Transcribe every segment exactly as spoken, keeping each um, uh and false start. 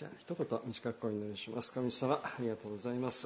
じゃあ一言短くお祈りします。神様、ありがとうございます。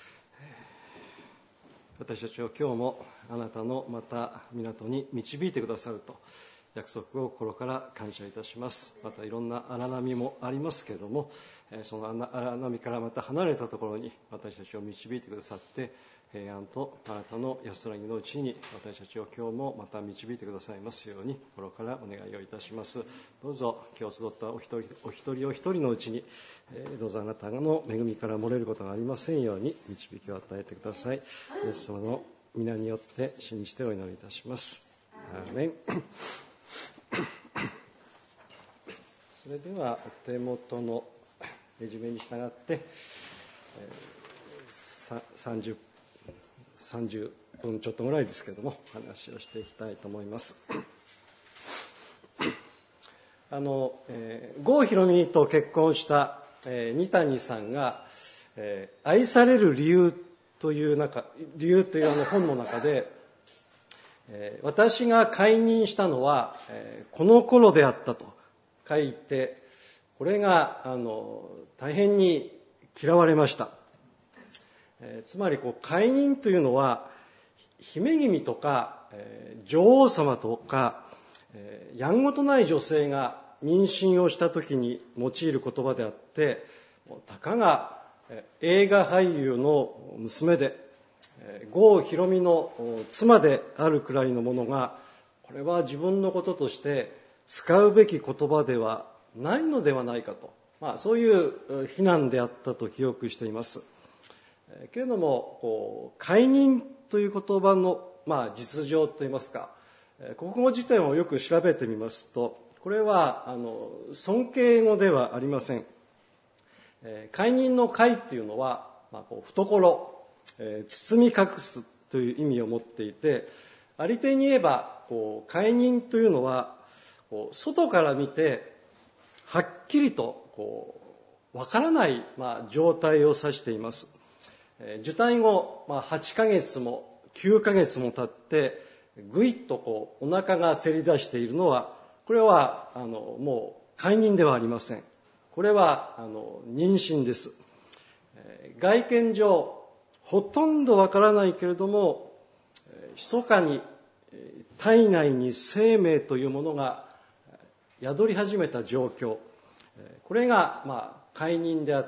私たちを今日もあなたのまた港に導いてくださると約束を心から感謝いたします。またいろんな荒波もありますけれども、その荒波からまた離れたところに私たちを導いてくださって、平安とあなたの安らぎのうちに私たちを今日もまた導いてくださいますように心からお願いをいたします。どうぞ今日集ったお一人お一人お一人のうちに、どうぞあなたの恵みから漏れることがありませんように導きを与えてください。イエス様の皆によって信じてお祈りいたします。アーメン。それではお手元のレジュメに従って、さんじゅっぷんちょっとぐらいですけれども話をしていきたいと思います。あの、えー、郷ひろみと結婚した、えー、二谷さんが、えー、愛される理由という中理由というあの本の中で、えー、私が解任したのは、えー、この頃であったと書いて、これがあの大変に嫌われました。えー、つまりこう解任というのは姫君とか、えー、女王様とか、えー、やんごとない女性が妊娠をした時に用いる言葉であって、たかが、えー、映画俳優の娘で、えー、郷ひろみの妻であるくらいのものが、これは自分のこととして使うべき言葉ではないのではないかと、まあ、そういう非難であったと記憶しています。けれども、こう解任という言葉の、まあ、実情といいますか、国語辞典をよく調べてみますと、これはあの尊敬語ではありません。解任の解というのは、まあ、こう懐、えー、包み隠すという意味を持っていて、ありていに言えばこう解任というのはこう外から見てはっきりとこうわからない、まあ、状態を指しています。受胎後、まあ、はちかげつもきゅうかげつも経ってぐいっとこうお腹がせり出しているのは、これはあのもう解任ではありません。これはあの妊娠です。外見上ほとんどわからないけれども、密かに体内に生命というものが宿り始めた状況、これがまあ解任であって、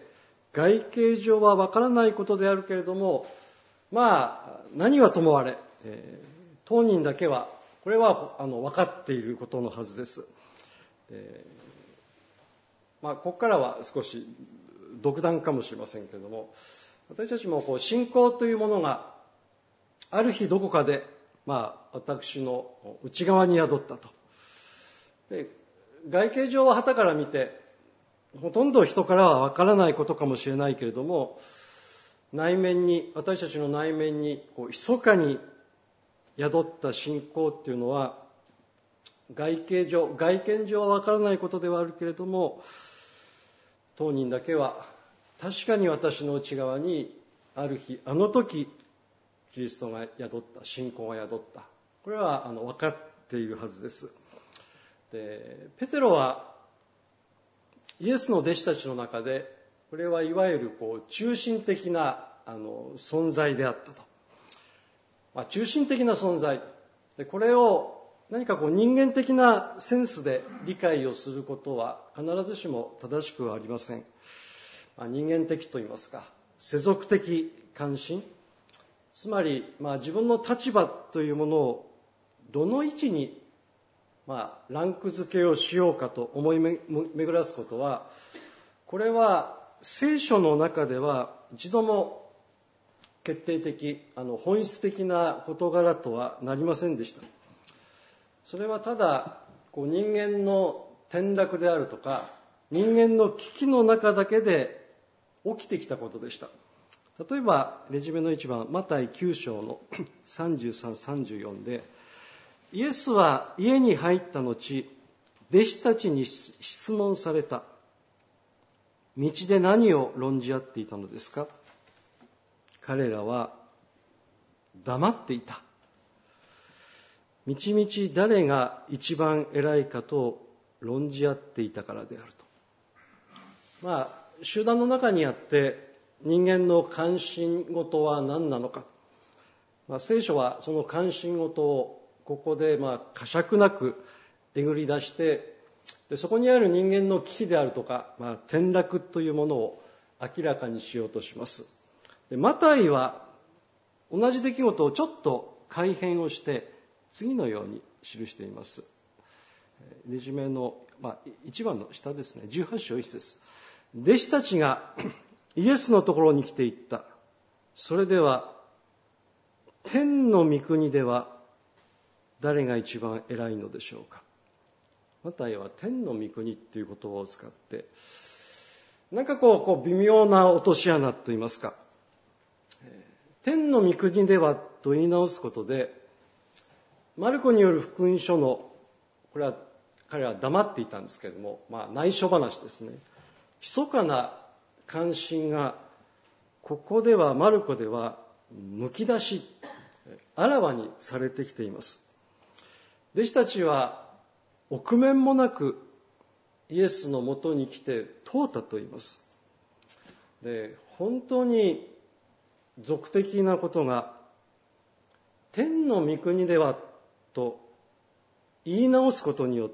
外形上はわからないことであるけれども、まあ何はともあれ、えー、当人だけはこれはあの分かっていることのはずです。えー、まあここからは少し独断かもしれませんけれども、私たちもこう信仰というものがある日どこかで、まあ私の内側に宿ったと。で、外形上は傍から見てほとんど人からは分からないことかもしれないけれども、内面に、私たちの内面にこう密かに宿った信仰っていうのは、外形上、外見上は分からないことではあるけれども、当人だけは確かに私の内側にある日、あの時キリストが宿った、信仰が宿った、これはあの分かっているはずです。で、ペテロはイエスの弟子たちの中で、これはいわゆるこう中心的なあの存在であったと。まあ、中心的な存在で、これを何かこう人間的なセンスで理解をすることは必ずしも正しくはありません。まあ、人間的といいますか、世俗的関心、つまり、まあ、自分の立場というものをどの位置にまあ、ランク付けをしようかと思い巡らすことは、これは聖書の中では一度も決定的、あの本質的な事柄とはなりませんでした。それはただこう人間の転落であるとか、人間の危機の中だけで起きてきたことでした。例えばレジュメの一番、マタイきゅう章のさんじゅうさん、さんじゅうよんで、イエスは家に入った後、弟子たちに質問された。道で何を論じ合っていたのですか？彼らは黙っていた。みちみち誰が一番偉いかと論じ合っていたからであると。 まあ、集団の中にあって人間の関心事は何なのか、まあ、聖書はその関心事をここでまあ呵責なくえぐり出して、でそこにある人間の危機であるとか、まあ、転落というものを明らかにしようとします。でマタイは同じ出来事をちょっと改変をして次のように記しています。レジュメの、まあ、いちばんの下ですね、じゅうはち章いち節。弟子たちがイエスのところに来て言った。それでは天の御国では誰が一番偉いのでしょうか。マタイは天の御国っていう言葉を使って、なんかこう、こう微妙な落とし穴といいますか、天の御国ではと言い直すことで、マルコによる福音書の、これは彼は黙っていたんですけれども、まあ内緒話ですね。密かな関心がここではマルコではむき出し、あらわにされてきています。弟子たちは臆面もなくイエスのもとに来て問うたと言います。で、本当に俗的なことが天の御国ではと言い直すことによって、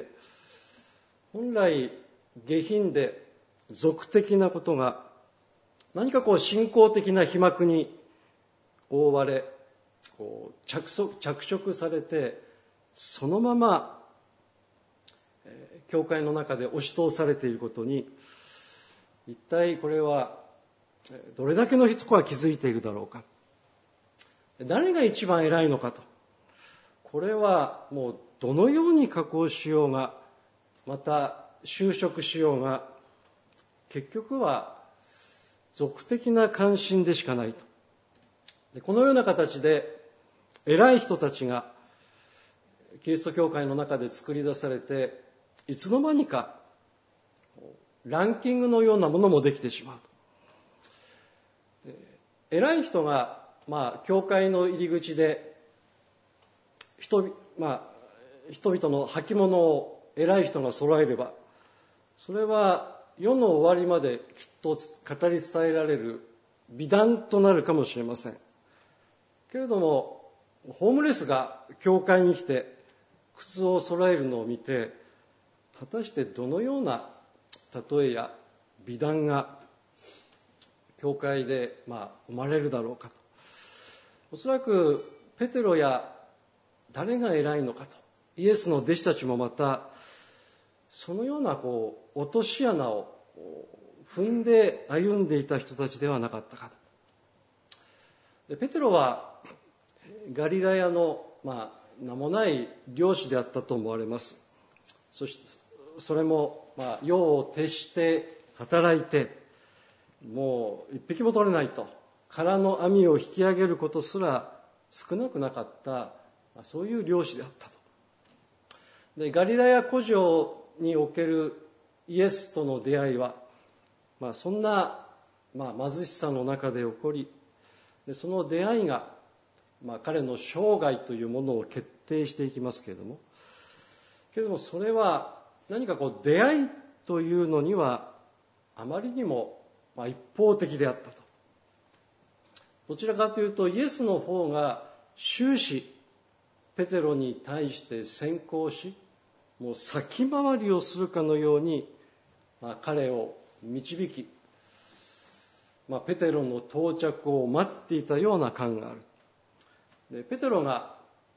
本来下品で俗的なことが何かこう信仰的な皮膜に覆われ、こう 着, 着色されて、そのまま教会の中で押し通されていることに、一体これはどれだけの人が気づいているだろうか、誰が一番偉いのかと、これはもうどのように加工しようが、また修飾しようが、結局は俗的な関心でしかないと。でこのような形で偉い人たちがキリスト教会の中で作り出されて、いつの間にかランキングのようなものもできてしまうと。偉い人が、まあ、教会の入り口で 人,、まあ、人々の履物を偉い人が揃えれば、それは世の終わりまできっと語り伝えられる美談となるかもしれませんけれども、ホームレスが教会に来て靴を揃えるのを見て、果たしてどのような例えや美談が教会でまあ生まれるだろうかと。おそらくペテロや誰が偉いのかと、イエスの弟子たちもまたそのようなこう落とし穴を踏んで歩んでいた人たちではなかったかと。でペテロはガリラヤの、まあ、名もない漁師であったと思われます。そしてそれも、まあ、夜を徹して働いて、もう一匹も取れないと、空の網を引き上げることすら少なくなかった、そういう漁師であったと。でガリラヤ湖上におけるイエスとの出会いは、まあ、そんな、まあ、貧しさの中で起こり、でその出会いが、まあ、彼の生涯というものを決定していきますけれども、けれどもそれは何かこう出会いというのにはあまりにもまあ一方的であったと。どちらかというとイエスの方が終始ペテロに対して先行し、もう先回りをするかのように、まあ、彼を導き、まあ、ペテロの到着を待っていたような感がある。でペテロが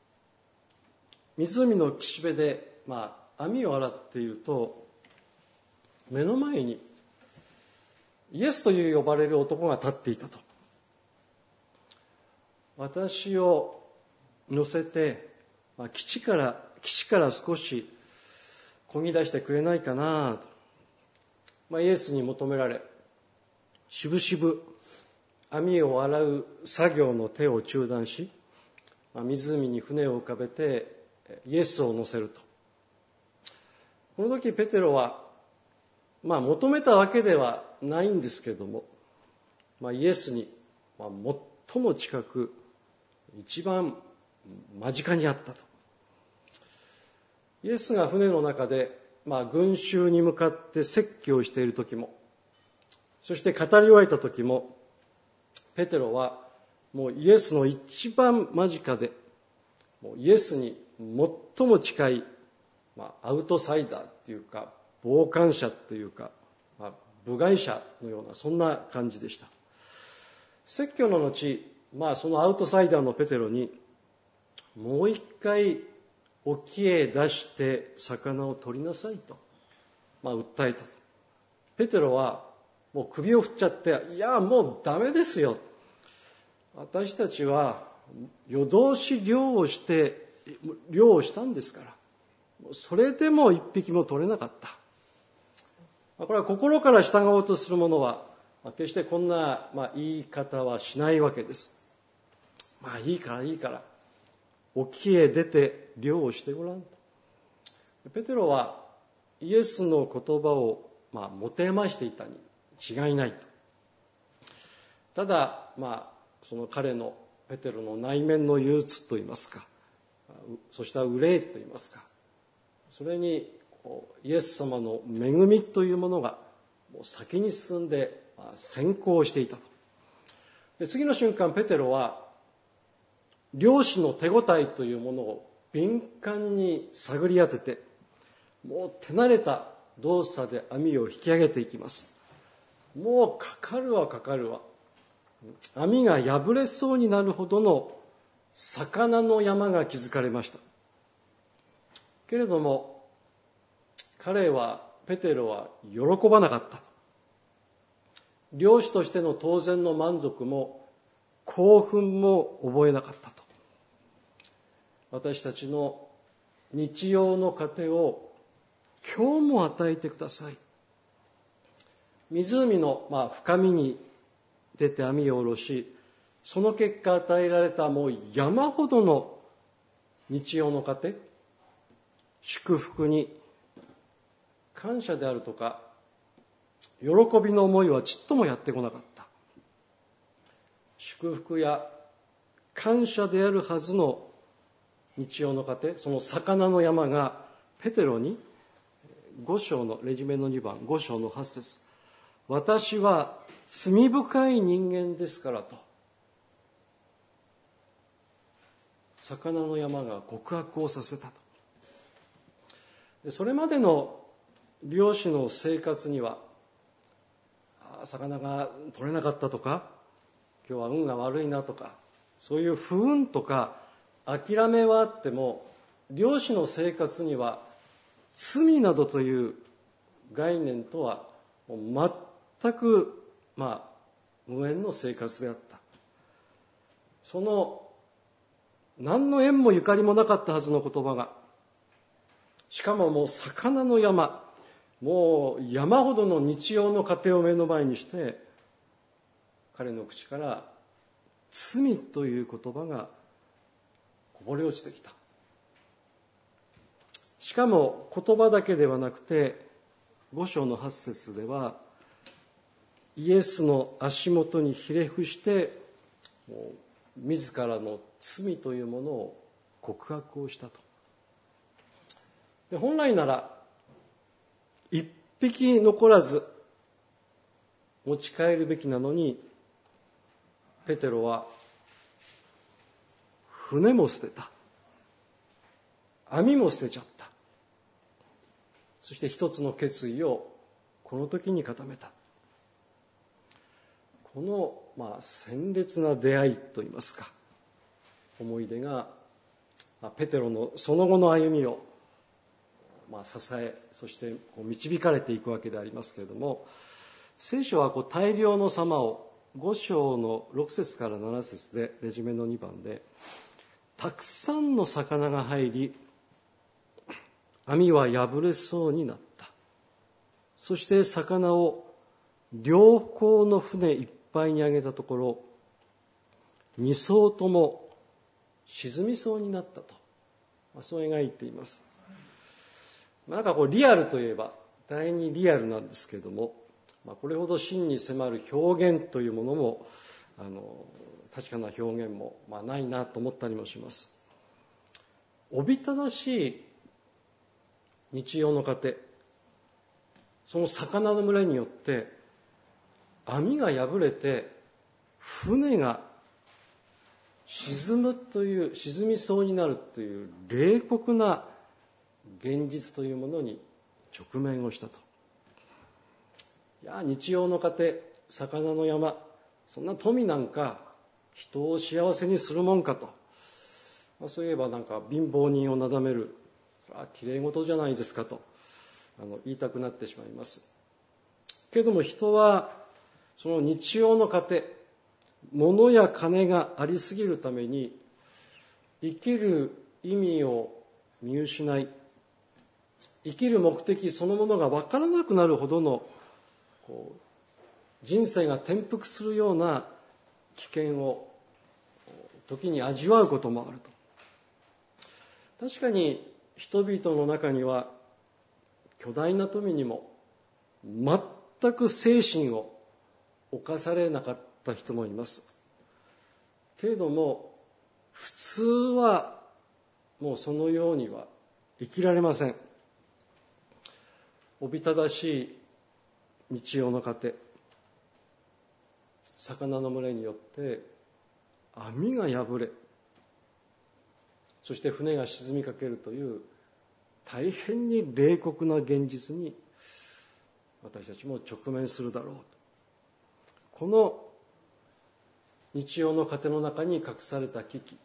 湖の岸辺で、まあ、網を洗っていると、目の前にイエスという呼ばれる男が立っていたと。私を乗せて、まあ、岸から岸から少し漕ぎ出してくれないかなと、まあ、イエスに求められ、しぶしぶ網を洗う作業の手を中断し、まあ、湖に船を浮かべてイエスを乗せると。この時ペテロは、まあ、求めたわけではないんですけれども、まあ、イエスに、まあ、最も近く一番間近にあったと。イエスが船の中で、まあ、群衆に向かって説教している時も、 そして語り終えた時も、ペテロはもうイエスの一番間近で、もうイエスに最も近い、まあ、アウトサイダーっていうか、傍観者っていうか、まあ、部外者のような、そんな感じでした。説教の後、まあ、そのアウトサイダーのペテロに、もう一回沖へ出して魚を取りなさいと、まあ、訴えたと。ペテロはもう首を振っちゃって、いやもうダメですよ、私たちは夜通し漁をして漁をしたんですから、それでも一匹も取れなかった。これは心から従おうとする者は決してこんな、まあ、言い方はしないわけです。まあいいからいいから沖へ出て漁をしてごらんと。ペテロはイエスの言葉を、まあ、もてましていたに違いないと。ただ、まあ、その彼のペテロの内面の憂鬱といいますか、そして憂いといいますか、それにイエス様の恵みというものがもう先に進んで先行していたと。で、次の瞬間ペテロは漁師の手応えというものを敏感に探り当てて、もう手慣れた動作で網を引き上げていきます。もうかかるわかかるわ、網が破れそうになるほどの魚の山が築かれました。けれども彼はペテロは喜ばなかったと。漁師としての当然の満足も興奮も覚えなかったと。私たちの日曜の糧を今日も与えてください。湖の、まあ、深みに出て網を下ろし、その結果与えられたもう山ほどの日曜の糧、祝福に感謝であるとか喜びの思いはちっともやってこなかった。祝福や感謝であるはずの日曜の糧、その魚の山がペテロにご章のレジュメのにばん、ご章のはち節、私は罪深い人間ですからと、魚の山が告白をさせたと。それまでの漁師の生活には、魚が取れなかったとか、今日は運が悪いなとか、そういう不運とか諦めはあっても、漁師の生活には罪などという概念とは全く、まあ、無縁の生活であった。その何の縁もゆかりもなかったはずの言葉が、しかももう魚の山、もう山ほどの日曜の糧を目の前にして、彼の口から罪という言葉がこぼれ落ちてきた。しかも言葉だけではなくて、ご章のはち節ではイエスの足元にひれ伏して、もう自らの罪というものを告白をしたと。で、本来なら一匹残らず持ち帰るべきなのに、ペテロは船も捨てた、網も捨てちゃった。そして一つの決意をこの時に固めた。この、まあ、鮮烈な出会いといいますか、思い出が、まあ、ペテロのその後の歩みを、まあ、支え、そしてこう導かれていくわけでありますけれども、聖書はこう大量の様をご章のろく節からなな節で、レジュメのにばんで、たくさんの魚が入り、網は破れそうになった。そして魚を両方の船いっぱいに上げたところ、二艘とも沈みそうになったと、まあ、そう描いています。なんかこうリアルといえば大変にリアルなんですけれども、まあ、これほど真に迫る表現というものも、あの確かな表現も、まあ、ないなと思ったりもします。おびただしい日曜の糧、その魚の群れによって網が破れて船が沈むという、沈みそうになるという冷酷な現実というものに直面をしたと。いや、日曜の糧、魚の山、そんな富なんか人を幸せにするもんかと、まあ、そういえばなんか貧乏人をなだめる、きれい事じゃないですかとあの言いたくなってしまいます。けれども人はその日曜の糧、物や金がありすぎるために生きる意味を見失い、生きる目的そのものが分からなくなるほどのこう人生が転覆するような危険を時に味わうこともあると。確かに人々の中には巨大な富にも全く精神を侵されなかった人もいます。けれども普通はもうそのようには生きられません。おびただしい日曜の糧、魚の群れによって網が破れ、そして船が沈みかけるという大変に冷酷な現実に私たちも直面するだろう。この日曜の糧の中に隠された危機、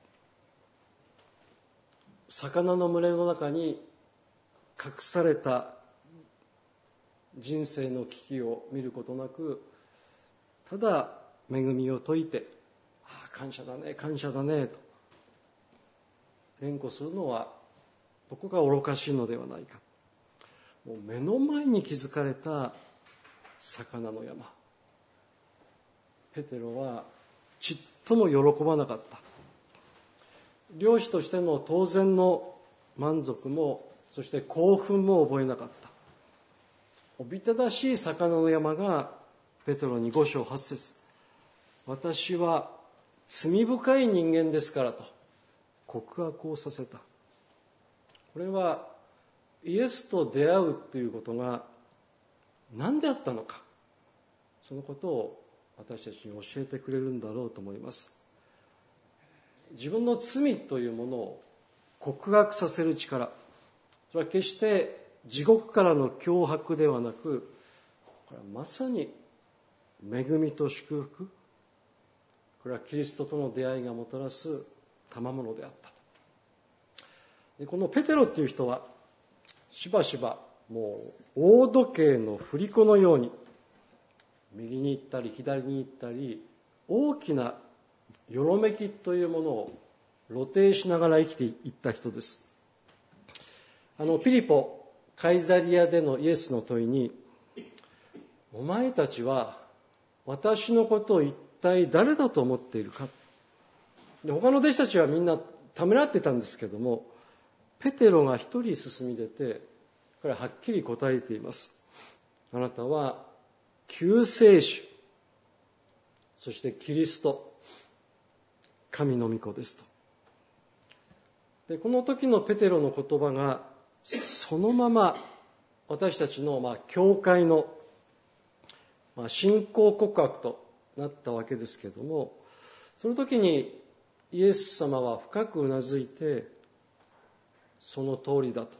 魚の群れの中に隠された人生の危機を見ることなく、ただ恵みを説いて、ああ感謝だね感謝だねと連呼するのはどこか愚かしいのではないか。もう目の前に築かれた魚の山、ペテロはちっとも喜ばなかった。漁師としての当然の満足も、そして興奮も覚えなかった。おびただしい魚の山がペテロにご章はち節、私は罪深い人間ですからと告白をさせた。これはイエスと出会うということが何であったのか、そのことを私たちに教えてくれるんだろうと思います。自分の罪というものを告白させる力、それは決して地獄からの脅迫ではなく、これはまさに恵みと祝福、これはキリストとの出会いがもたらす賜物であったと。でこのペテロっていう人はしばしばもう大時計の振り子のように右に行ったり左に行ったり、大きなよろめきというものを露呈しながら生きていった人です。あのピリポカイザリアでのイエスの問いに、お前たちは私のことを一体誰だと思っているか。で他の弟子たちはみんなためらってたんですけども、ペテロが一人進み出て彼ははっきり答えています。あなたは救世主、そしてキリスト、神の御子ですと。でこの時のペテロの言葉がそのまま私たちのまあ教会のまあ信仰告白となったわけですけれども、その時にイエス様は深くうなずいて、その通りだと。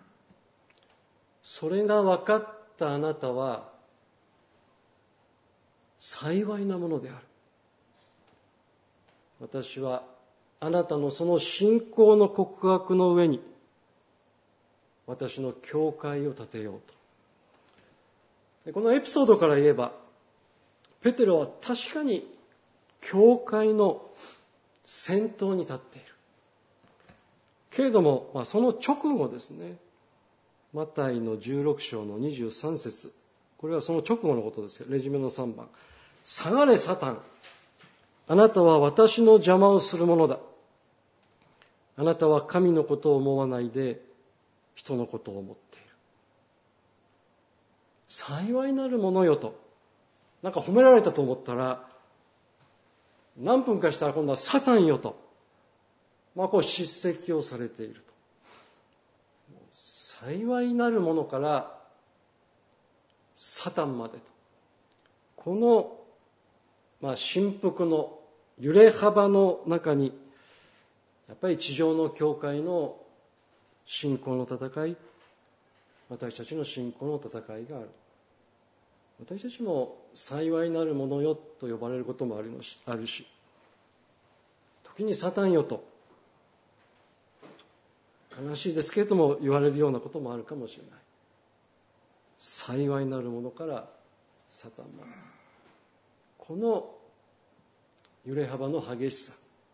それが分かったあなたは幸いなものである。私はあなたのその信仰の告白の上に私の教会を建てようと。でこのエピソードから言えば、ペテロは確かに教会の先頭に立っている。けれども、まあ、その直後ですね、マタイのじゅうろく章のにじゅうさん節、これはその直後のことですよ。レジュメのさんばん、下がれサタン、あなたは私の邪魔をするものだ。あなたは神のことを思わないで人のことを思っている。幸いなるものよと、なんか褒められたと思ったら、何分かしたら今度はサタンよと、まあこう叱責をされていると。幸いなるものからサタンまでと、 この、まあ、振幅の揺れ幅の中にやっぱり地上の教会の信仰の戦い、私たちの信仰の戦いがある。私たちも幸いなるものよと呼ばれることもあるし、時にサタンよと悲しいですけれども言われるようなこともあるかもしれない。幸いなるものからサタンまで、この揺れ幅の激しさ、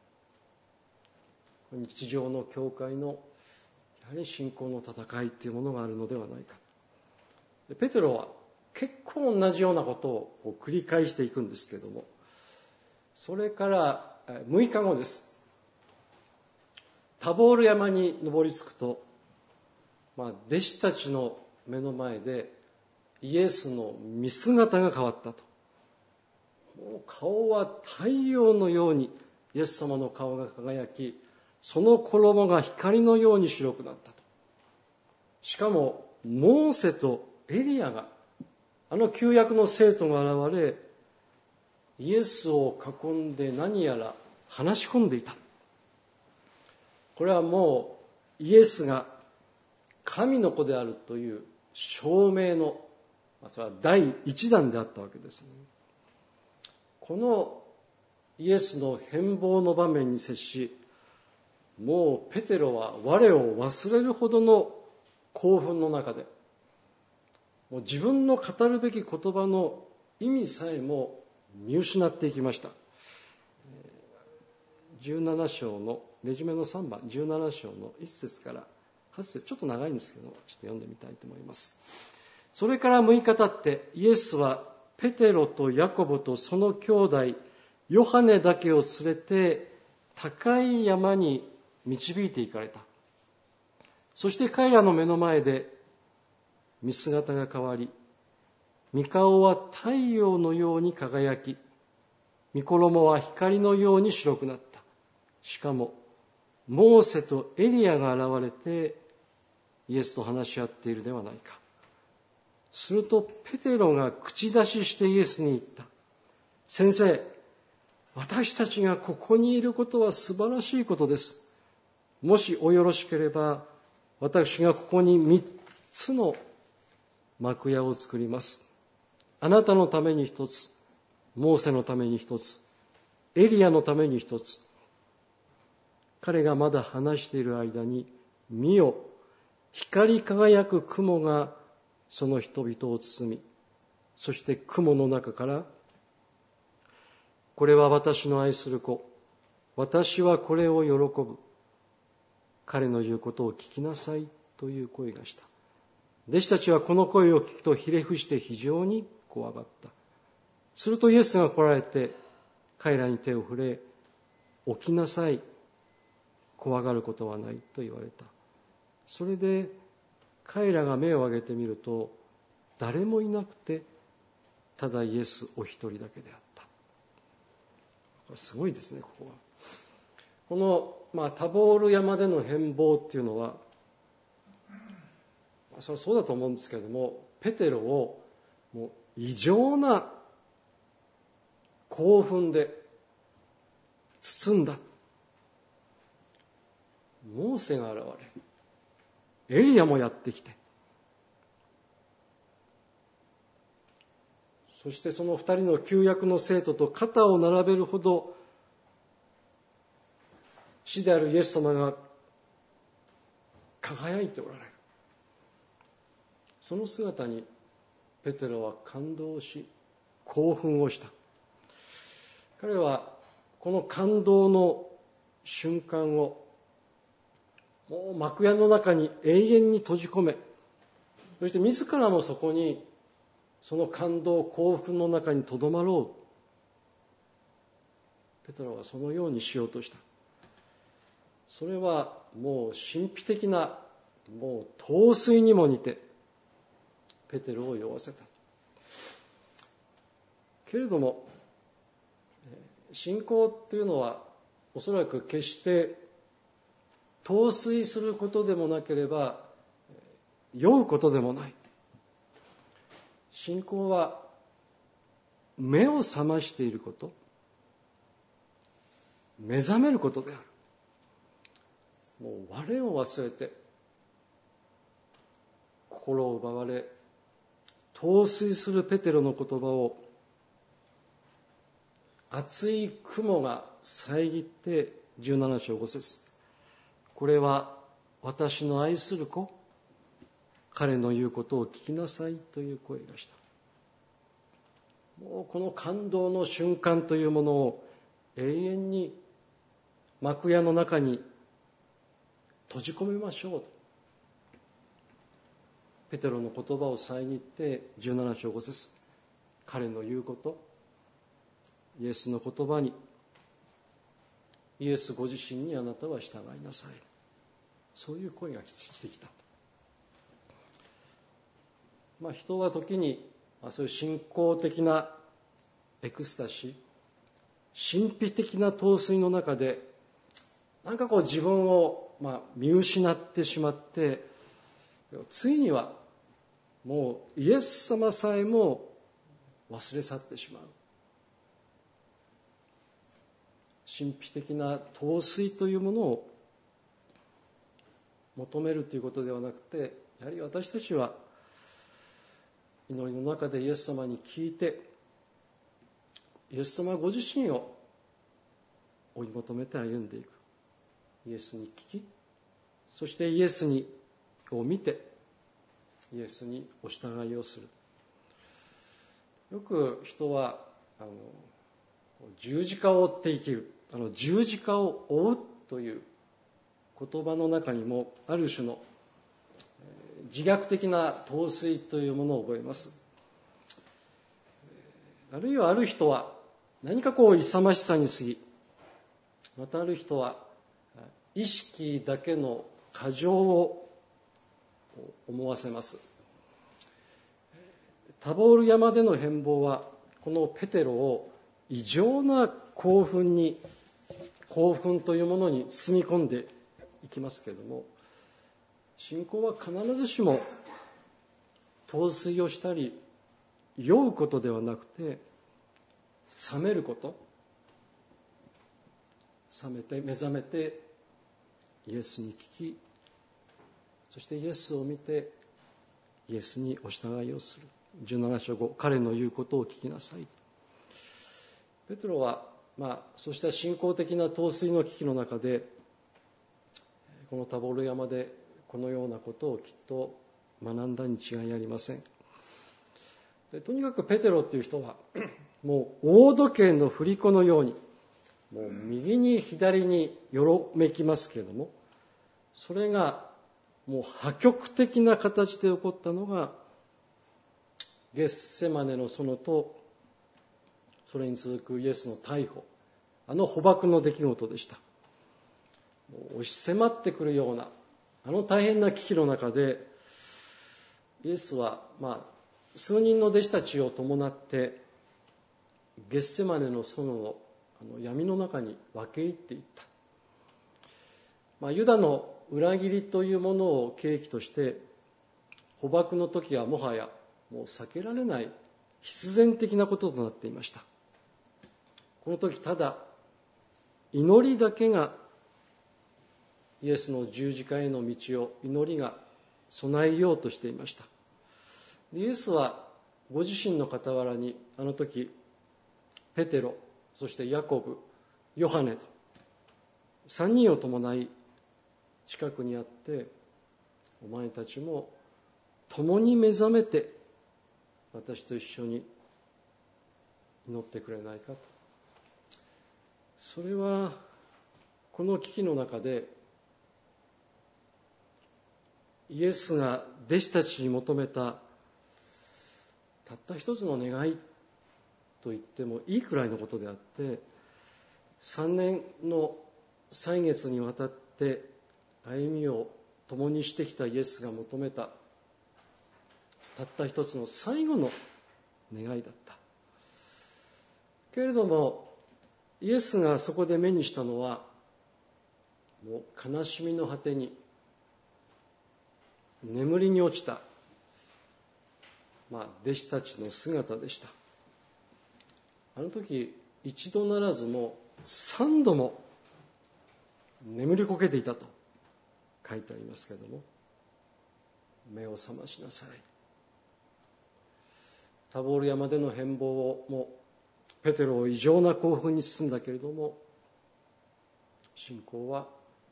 日常の教会のやはり信仰の戦いというものがあるのではないか。でペテロは結構同じようなことを繰り返していくんですけれども、それからむいかごです。タボール山に登りつくと、まあ、弟子たちの目の前でイエスの見姿が変わったと。もう顔は太陽のようにイエス様の顔が輝き、その衣が光のように白くなったと。しかもモーセとエリアが、あの旧約の生徒が現れ、イエスを囲んで何やら話し込んでいた。これはもうイエスが神の子であるという証明の、それは第一弾であったわけですね。このイエスの変貌の場面に接し、もうペテロは我を忘れるほどの興奮の中で、もう自分の語るべき言葉の意味さえも見失っていきました。じゅうなな章のレジュメのさんばん、じゅうなな章のいち節からはち節、ちょっと長いんですけど、ちょっと読んでみたいと思います。それからむいか経ってイエスはペテロとヤコブとその兄弟ヨハネだけを連れて高い山に導いて行かれた。そして彼らの目の前で見姿が変わり、御顔は太陽のように輝き、御衣は光のように白くなった。しかもモーセとエリアが現れてイエスと話し合っているではないか。するとペテロが口出ししてイエスに言った。先生、私たちがここにいることは素晴らしいことです。もしおよろしければ、私がここに三つの幕屋を作ります。あなたのために一つ、モーセのために一つ、エリアのために一つ。彼がまだ話している間に、見よ、光り輝く雲がその人々を包み、そして雲の中から、これは私の愛する子、私はこれを喜ぶ。彼の言うことを聞きなさいという声がした。弟子たちはこの声を聞くとひれ伏して非常に怖がった。するとイエスが来られて彼らに手を触れ、起きなさい、怖がることはないと言われた。それで彼らが目を上げてみると誰もいなくて、ただイエスお一人だけであった。すごいですね、ここは。この、まあ、タボール山での変貌っていうのは、それはそうだと思うんですけれども、ペテロをもう異常な興奮で包んだ。モーセが現れ、エリアもやってきて、そしてその二人の旧約の生徒と肩を並べるほど死であるイエス様が輝いておられる。その姿にペテロは感動し、興奮をした。彼はこの感動の瞬間をもう幕屋の中に永遠に閉じ込め、そして自らもそこにその感動、興奮の中にとどまろう。ペテロはそのようにしようとした。それはもう神秘的な、もう陶酔にも似てペテロを酔わせた。けれども信仰というのはおそらく決して陶酔することでもなければ酔うことでもない。信仰は目を覚ましていること、目覚めることである。もう我を忘れて、心を奪われ、陶酔するペテロの言葉を厚い雲が遮ってじゅうなな章ご節、これは私の愛する子、彼の言うことを聞きなさいという声がした。もうこの感動の瞬間というものを永遠に幕屋の中に閉じ込めましょうと。ペテロの言葉を遮ってじゅうなな章ご節、彼の言うこと、イエスの言葉に、イエスご自身にあなたは従いなさい。そういう声がしてきた。まあ、人は時に、まあ、そういう信仰的なエクスタシー、神秘的な陶酔の中で、なんかこう自分をまあ見失ってしまって、ついにはもうイエス様さえも忘れ去ってしまう。神秘的な陶酔というものを求めるということではなくて、やはり私たちは祈りの中でイエス様に聞いて、イエス様ご自身を追い求めて歩んでいく。イエスに聞き、そしてイエスにを見て、イエスにお従いをする。よく人はあの十字架を追って生きる、あの十字架を追うという言葉の中にもある種の自虐的な陶酔というものを覚えます。あるいはある人は何かこう勇ましさに過ぎ、またある人は意識だけの過剰を思わせます。タボール山での変貌はこのペテロを異常な興奮に興奮というものに包み込んでいきますけれども、信仰は必ずしも陶酔をしたり酔うことではなくて、覚めること、覚めて目覚めてイエスに聞き、そしてイエスを見てイエスにお従いをする。じゅうなな章ご、彼の言うことを聞きなさい。ペテロは、まあ、そうした信仰的な陶酔の危機の中で、このタボール山でこのようなことをきっと学んだに違いありません。でとにかくペテロっていう人はもう大時計の振り子のように、もう右に左によろめきますけれども、それがもう破局的な形で起こったのがゲッセマネの園と、それに続くイエスの逮捕、あの捕獲の出来事でした。押し迫ってくるようなあの大変な危機の中で、イエスはまあ数人の弟子たちを伴ってゲッセマネの園のあの闇の中に分け入っていった。まあ、ユダの裏切りというものを契機として捕獲の時はもはやもう避けられない必然的なこととなっていました。この時ただ祈りだけが、イエスの十字架への道を祈りが備えようとしていました。イエスはご自身の傍らにあの時ペテロ、そしてヤコブ、ヨハネと三人を伴い近くにあって、お前たちも共に目覚めて私と一緒に祈ってくれないかと。それはこの危機の中でイエスが弟子たちに求めたたった一つの願いと言ってもいいくらいのことであって、さんねんの歳月にわたって歩みを共にしてきたイエスが求めたたった一つの最後の願いだった。けれどもイエスがそこで目にしたのは、もう悲しみの果てに眠りに落ちた、まあ、弟子たちの姿でした。 あの時一度ならずも三度も眠りこけていたと書いてありますけれども、目を覚ましなさい。タボール山での変貌もペテロを異常な興奮に包んだけれども、信仰は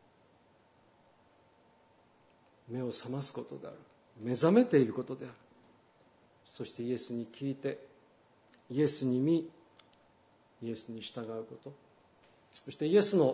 目を覚ますことである。目覚めていることである。そしてイエスに聞いて、イエスに見、イエスに従うこと。そしてイエスの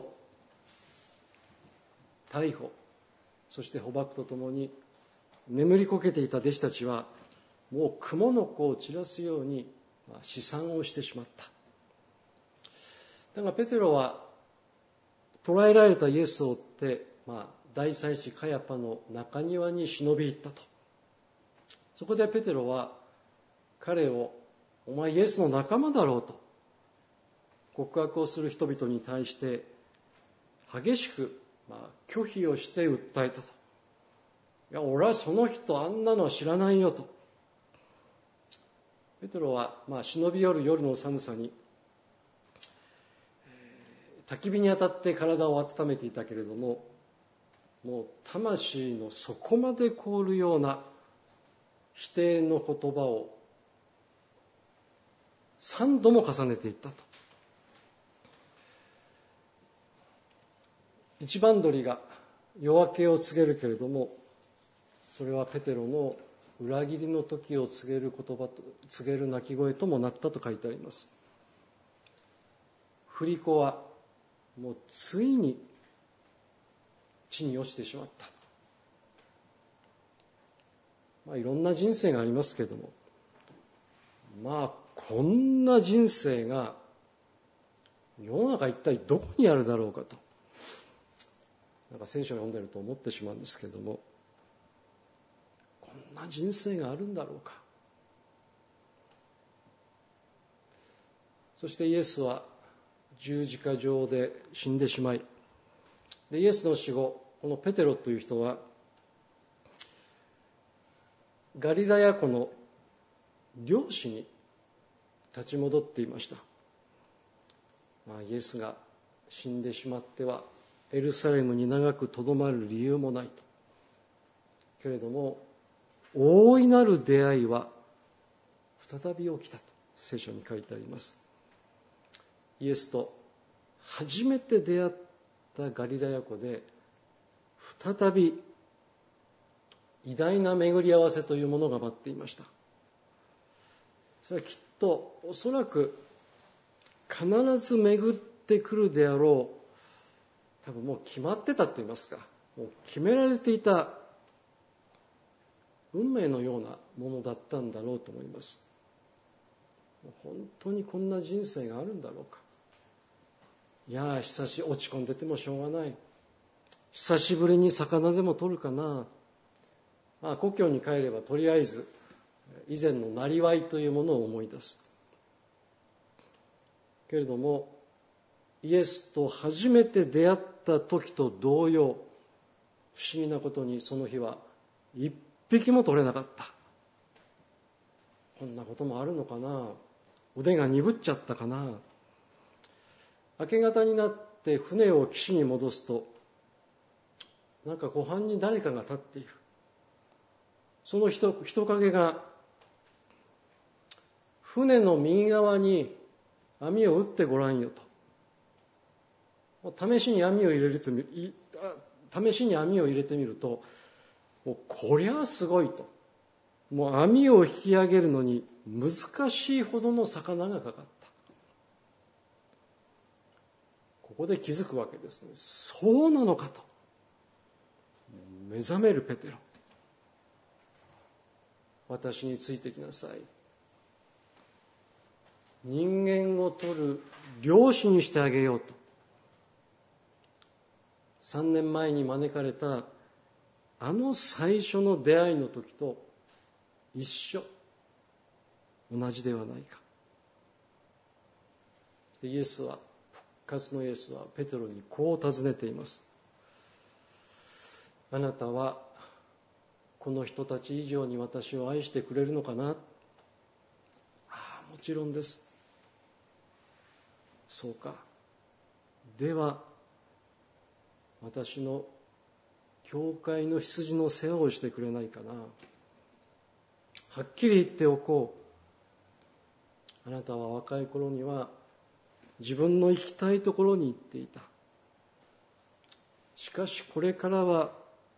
逮捕、そして捕獲とともに眠りこけていた弟子たちはもう蜘蛛の子を散らすように試算をしてしまった。だがペテロは捕らえられたイエスを追って、まあ、大祭司カヤパの中庭に忍び入ったと。そこでペテロは彼をお前イエスの仲間だろうと告白をする人々に対して激しく、まあ、拒否をして訴えたと。いや、俺はその人あんなのは知らないよと。ペテロは、まあ、忍び寄る夜の寒さに、えー、焚き火に当たって体を温めていたけれども、もう魂の底まで凍るような否定の言葉を三度も重ねていったと。一番鳥が夜明けを告げるけれども、それはペテロの裏切りの時を告げる言葉と告げる鳴き声ともなったと書いてあります。振り子はもうついに地に落ちてしまった。まあいろんな人生がありますけれども、まあこんな人生が世の中一体どこにあるだろうかと、なんか聖書を読んでると思ってしまうんですけれども、こんな人生があるんだろうか。そしてイエスは十字架上で死んでしまい、でイエスの死後、このペテロという人はガリラヤ湖の漁師に立ち戻っていました。まあ、イエスが死んでしまってはエルサレムに長くとどまる理由もないと。けれども大いなる出会いは再び起きたと聖書に書いてあります。イエスと初めて出会ったガリラヤ湖で再び偉大な巡り合わせというものが待っていました。それはきっとおそらく必ず巡ってくるであろう、多分もう決まってたと言いますか、もう決められていた運命のようなものだったんだろうと思います。本当にこんな人生があるんだろうか。いや久し落ち込んでてもしょうがない、久しぶりに魚でも取るかな、まあ、故郷に帰ればとりあえず以前のなりわいというものを思い出す。けれどもイエスと初めて出会った時と同様、不思議なことにその日は一匹も取れなかった。こんなこともあるのかな、腕が鈍っちゃったかな。明け方になって船を岸に戻すと、なんか湖畔に誰かが立っている。その 人, 人影が船の右側に網を打ってごらんよと。試しに網を入れると試しに網を入れてみると、もうこりゃすごいと。もう網を引き上げるのに難しいほどの魚がかかった。ここで気づくわけですね。そうなのかと。目覚めるペテロ。私についてきなさい。人間を取る漁師にしてあげようと。三年前に招かれたあの最初の出会いの時と一緒、同じではないか。イエスは、復活のイエスはペテロにこう尋ねています。あなたはこの人たち以上に私を愛してくれるのかな。ああ、もちろんです。 そうか。では私の教会の羊の世話をしてくれないかな。はっきり言っておこう。あなたは若い頃には自分の行きたいところに行っていた。しかしこれからは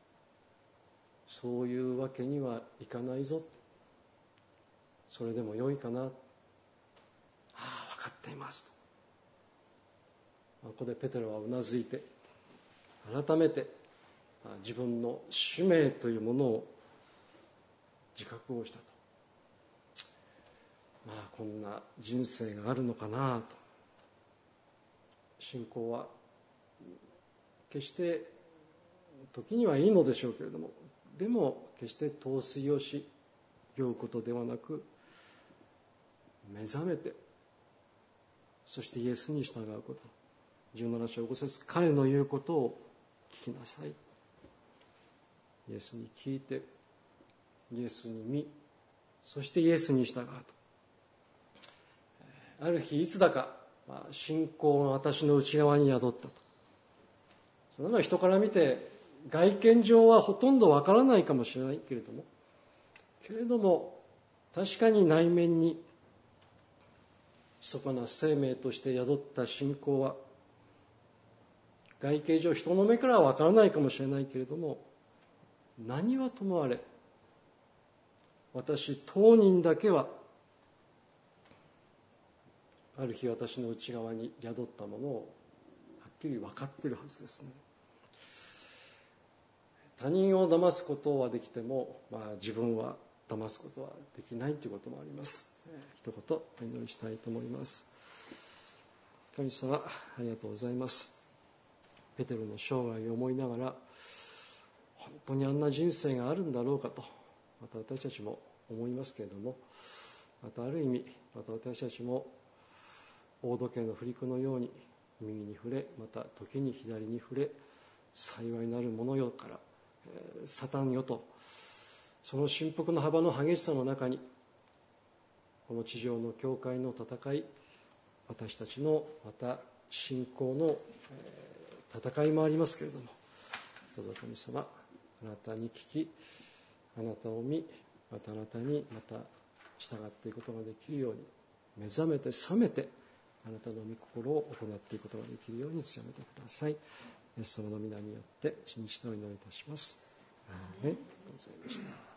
そういうわけにはいかないぞ。それでも良いかな。ああ、分かっています。ここでペテロはうなずいて、改めて自分の使命というものを自覚をしたと。まあこんな人生があるのかなと。信仰は決して時にはいいのでしょうけれども、でも決して陶酔をし酔うことではなく、目覚めて、そしてイエスに従うこと。じゅうなな章ご節、彼の言うことを聞きなさい。イエスに聞いて、イエスに見、そしてイエスに従うと。ある日いつだか信仰が私の内側に宿ったと。それは人から見て外見上はほとんどわからないかもしれないけれども、けれども確かに内面に密かな生命として宿った信仰は、外形上人の目からはわからないかもしれないけれども、何はともあれ私当人だけはある日私の内側に宿ったものをはっきり分かっているはずですね。他人を騙すことはできても、まあ、自分は騙すことはできないということもあります。一言お祈りしたいと思います。神様、ありがとうございます。ペテロの生涯を思いながら、本当にあんな人生があるんだろうかと、また私たちも思いますけれども、またある意味、また私たちも大時計の振り子のように右に触れ、また時に左に触れ、幸いなるものよから、えー、サタンよと、その振幅の幅の激しさの中に、この地上の教会の戦い、私たちのまた信仰の、えー、戦いもありますけれども、どうぞ神様、あなたに聞き、あなたを見、またあなたにまた従っていくことができるように、目覚めて覚めてあなたの御心を行っていくことができるように強めてください。イエス様の皆によって信じてお祈りいたします。アーメン。ありがとうございました。